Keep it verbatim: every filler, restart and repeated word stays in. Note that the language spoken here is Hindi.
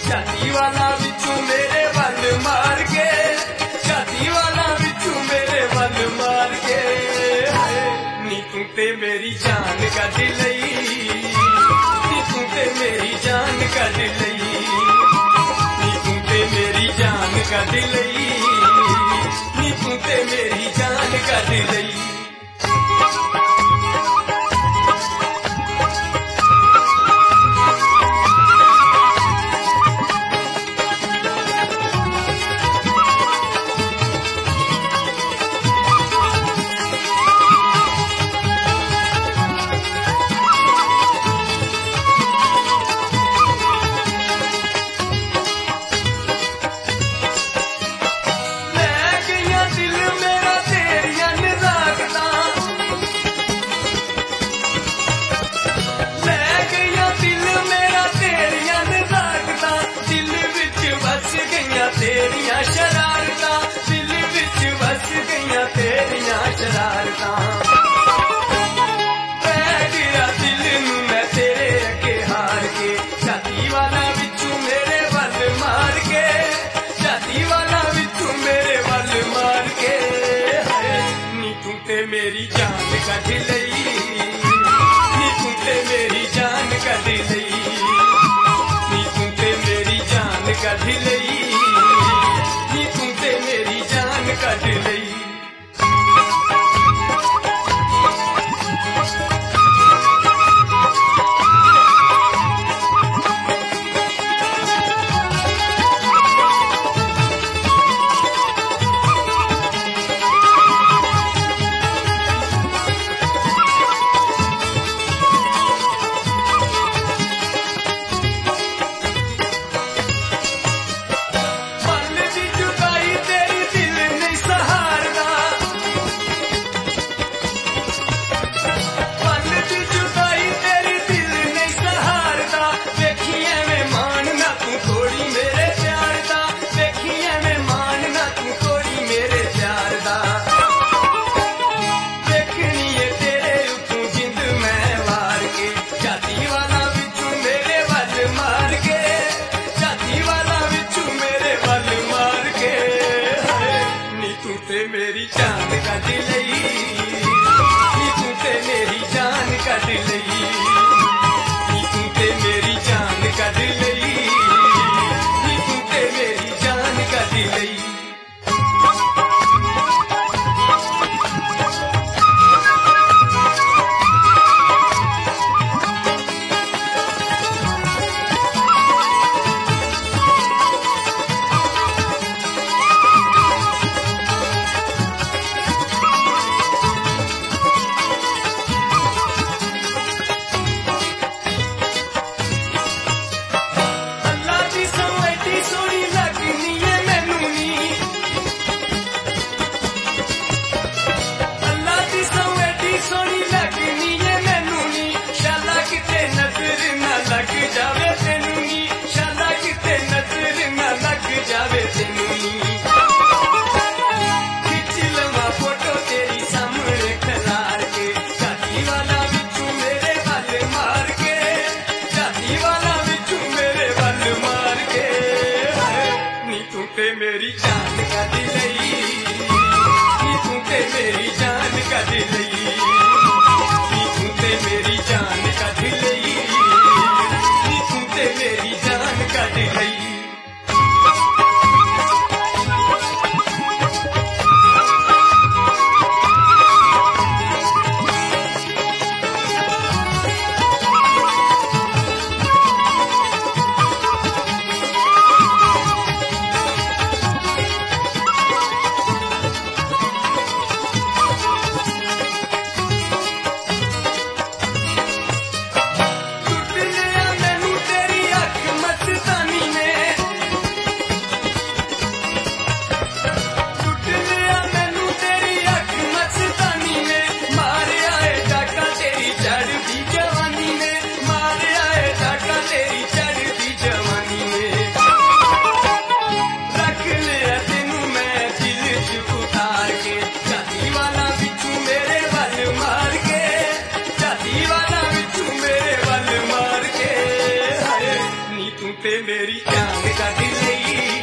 छाती वाला बिच्छू मेरे वल मार के, छाती वाला बिच्छू मेरे वल मार के, नी तू ते मेरी जान कढ लई, नी तू ते मेरी जान कढ लई, नी तू ते मेरी जान कढ लई, नी तू ते मेरी जान कढ लई। तेरियां शरारतां दिल विच बस गईयां, तेरियां शरारतां पै गया दिल नूं मैं तेरे अगे हार के, छाती वाला बिच्छू मेरे वल मार के, छाती वाला बिच्छू मेरे वल मार के, नी तू ते मेरी जान कढ लई, नी तू ते मेरी जान कढ लई, नी तू ते मेरी जान कढ लई, कढ लई। मेरी जान कढ लई, नी तू ते मेरी जान कढ लई, नी तू ते मेरी जान कढ लई, नी तू ते मेरी जान कढ लई। मेरी जान कढ लई, नी तू ते मेरी जान कढ लई, नी तू ते मेरी जान कढ लई, नी तू ते मेरी जान कढ लई। टुट लिया मैनू तेरी अख मस्तानी ने, डांग कट लई